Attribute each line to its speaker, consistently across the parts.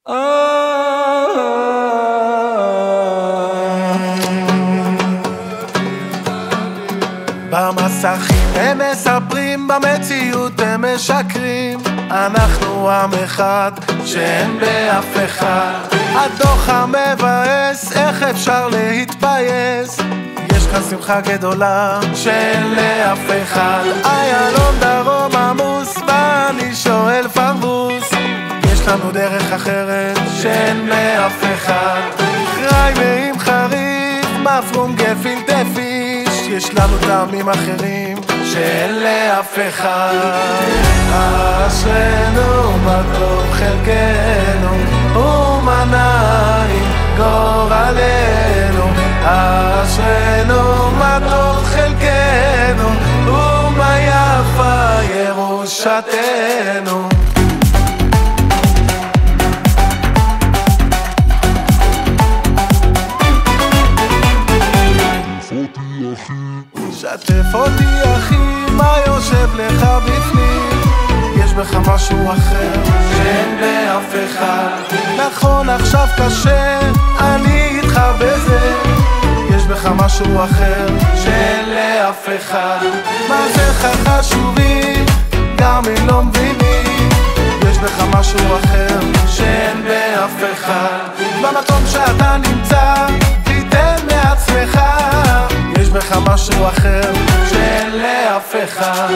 Speaker 1: במסכים הם מספרים, במציאות הם משקרים. אנחנו עם אחד שאין באף אחד. הדוח המבאס, איך אפשר להתבייס? יש כאן שמחה גדולה שאין לאף אחד. איילון דרום עמוס ואני שואל פרבוס, יש לנו דרך אחרת שאין לאף אחד. חריימה עם חריף, מפרום גפילטע פיש, יש לנו טעמים אחרים שאין לאף אחד. אשרנו מה טוב חלקנו ומה נעים גורלנו. אשרנו מה טוב חלקנו ומה יפה ירושתנו. שתף אותי אחי, מה יושב לך בפנים? יש בך משהו אחר שאין באף אחד. נכון עכשיו קשה, אני איתך בזה. יש בך משהו אחר שאין לאף אחד. מה זה חשובים, גם אם לא מבינים. יש בך משהו אחר שאין באף אחד. במקום שאתה נמצא, תיתן מעצמך. יש בך משהו אחר שאין לאף אחד.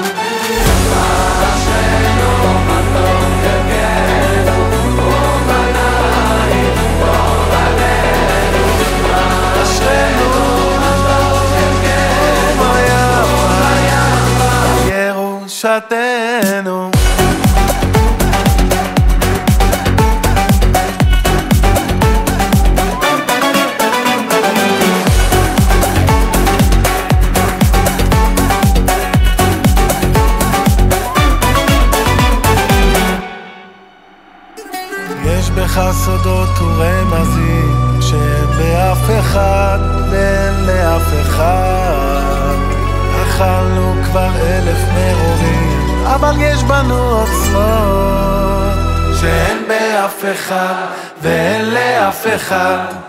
Speaker 1: אשרנו מה טוב חלקנו ומה נעים גורלנו. אשרנו מה טוב חלקנו ומה יפה ירושתנו. יש בך סודות ורמזים שאין באף אחד ואין לאף אחד. אכלנו כבר 1000 מרורים, אבל יש בנו עוצמות שאין באף אחד ואין לאף אחד.